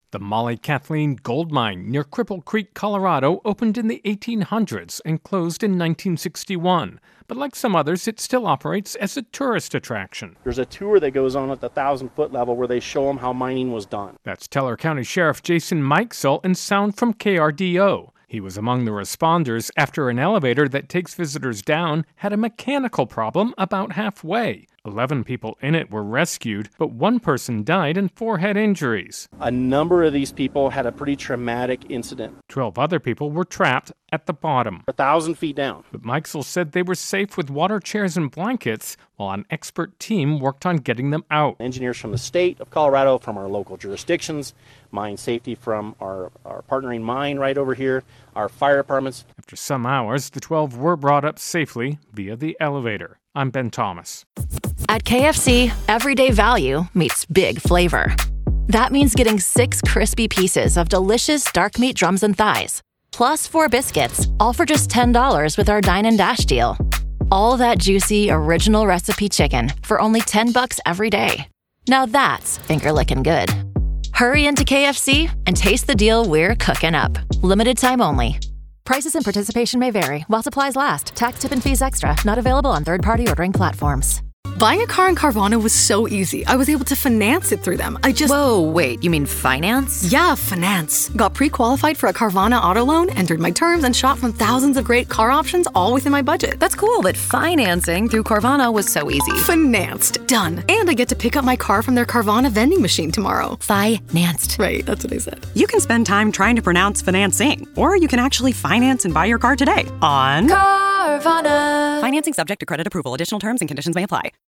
The Molly Kathleen Gold Mine near Cripple Creek, Colorado, opened in the 1800s and closed in 1961. But like some others, it still operates as a tourist attraction. There's a tour that goes on at the 1,000-foot level where they show them how mining was done. That's Teller County Sheriff Jason Mikesell in sound from KRDO. He was among the responders after an elevator that takes visitors down had a mechanical problem about halfway. 11 people in it were rescued, but one person died and 4 had injuries. A number of these people had a pretty traumatic incident. 12 other people were trapped at the bottom. 1,000 feet down. But Mikesell said they were safe with water chairs and blankets, while an expert team worked on getting them out. Engineers from the state of Colorado, from our local jurisdictions, mine safety from our partnering mine right over here, our fire departments. After some hours, the 12 were brought up safely via the elevator. I'm Ben Thomas. At KFC, everyday value meets big flavor. That means getting 6 crispy pieces of delicious dark meat drums and thighs, plus 4 biscuits, all for just $10 with our Dine and Dash deal. All that juicy, original recipe chicken for only $10 every day. Now that's finger-licking good. Hurry into KFC and taste the deal we're cooking up. Limited time only. Prices and participation may vary while supplies last. Tax, tip, and fees extra. Not available on third-party ordering platforms. Buying a car in Carvana was so easy. I was able to finance it through them. Whoa, wait, you mean finance? Yeah, finance. Got pre-qualified for a Carvana auto loan, entered my terms, and shot from thousands of great car options all within my budget. That's cool, but financing through Carvana was so easy. Financed. Done. And I get to pick up my car from their Carvana vending machine tomorrow. Financed. Right, that's what I said. You can spend time trying to pronounce financing, or you can actually finance and buy your car today on Carvana. Financing subject to credit approval. Additional terms and conditions may apply.